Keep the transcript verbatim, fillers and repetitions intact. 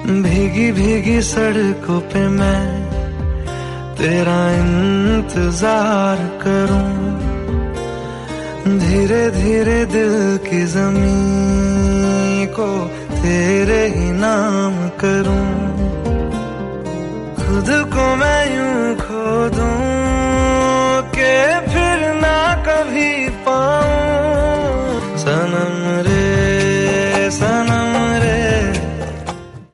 भीगी भीगी सड़कों पे मैं तेरा इंतजार करूं, धीरे धीरे दिल की ज़मीं को तेरे ही नाम करूं, खुद को मैं यूं खो दूं